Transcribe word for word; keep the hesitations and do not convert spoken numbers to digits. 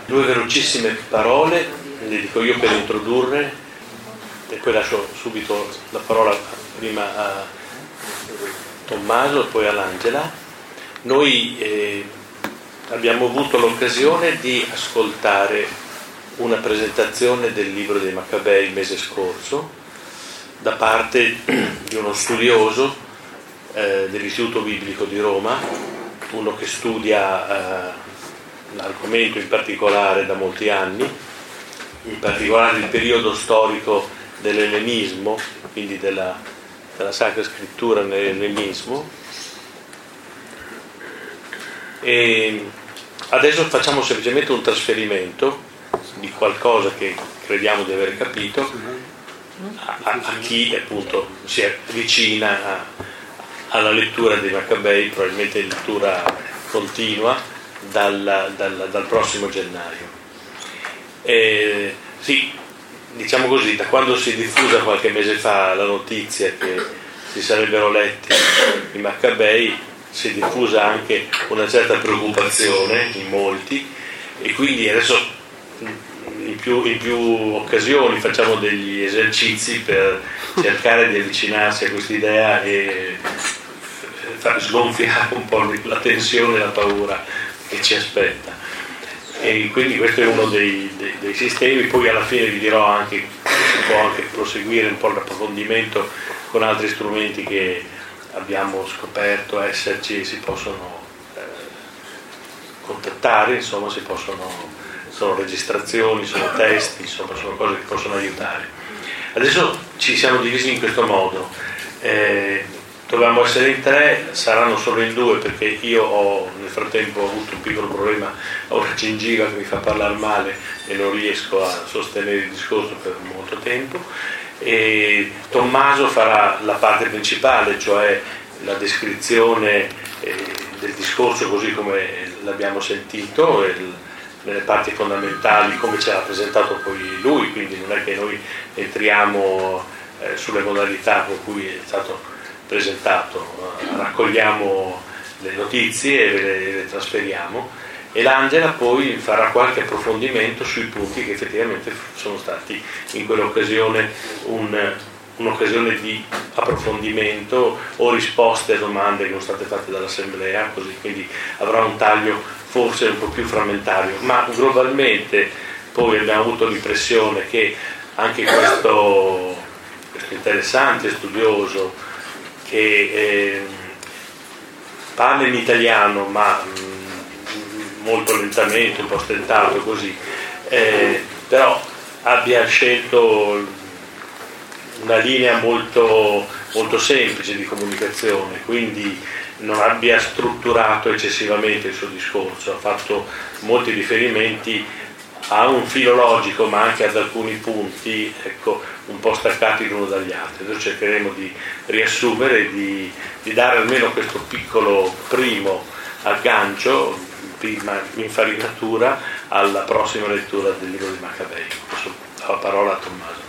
due velocissime parole, le dico io per introdurre e poi lascio subito la parola prima a Tommaso e poi all'Angela. Noi eh, abbiamo avuto l'occasione di ascoltare una presentazione del libro dei Maccabei il mese scorso da parte di uno studioso eh, dell'Istituto Biblico di Roma, uno che studia eh, l'argomento in particolare da molti anni, in particolare il periodo storico dell'ellenismo, quindi della, della Sacra Scrittura nell'ellenismo. E adesso facciamo semplicemente un trasferimento di qualcosa che crediamo di aver capito a, a, a chi appunto si avvicina a, alla lettura dei Maccabei, probabilmente in lettura continua dal, dal, dal prossimo gennaio. E, sì, diciamo così, da quando si è diffusa qualche mese fa la notizia che si sarebbero letti i Maccabei, si è diffusa anche una certa preoccupazione in molti, e quindi adesso in più, in più occasioni facciamo degli esercizi per cercare di avvicinarsi a quest'idea e far sgonfiare un po' la tensione e la paura che ci aspetta. E quindi questo è uno dei, dei, dei sistemi. Poi alla fine vi dirò anche, si può anche proseguire un po' l'approfondimento con altri strumenti che abbiamo scoperto esserci e si possono eh, contattare, insomma si possono, sono registrazioni, sono testi, insomma sono cose che possono aiutare. Adesso ci siamo divisi in questo modo, eh, dovevamo essere in tre, saranno solo in due perché io ho nel frattempo ho avuto un piccolo problema, ho una gengiva che mi fa parlare male e non riesco a sostenere il discorso per molto tempo, e Tommaso farà la parte principale, cioè la descrizione eh, del discorso così come l'abbiamo sentito, e nelle parti fondamentali come ce l'ha presentato poi lui, quindi non è che noi entriamo eh, sulle modalità con cui è stato presentato, raccogliamo le notizie e le, le trasferiamo, e l'Angela poi farà qualche approfondimento sui punti che effettivamente sono stati in quell'occasione un, un'occasione di approfondimento o risposte a domande che sono state fatte dall'assemblea, così quindi avrà un taglio forse un po' più frammentario, ma globalmente poi abbiamo avuto l'impressione che anche questo, questo interessante studioso che eh, parla in italiano ma mh, molto lentamente, un po' stentato così, eh, però abbia scelto una linea molto, molto semplice di comunicazione, quindi non abbia strutturato eccessivamente il suo discorso, ha fatto molti riferimenti a un filo logico ma anche ad alcuni punti, ecco, un po' staccati l'uno dagli altri. Noi cercheremo di riassumere e di, di dare almeno questo piccolo primo aggancio, prima infarinatura alla prossima lettura del libro di Maccabei. Adesso la parola a Tommaso.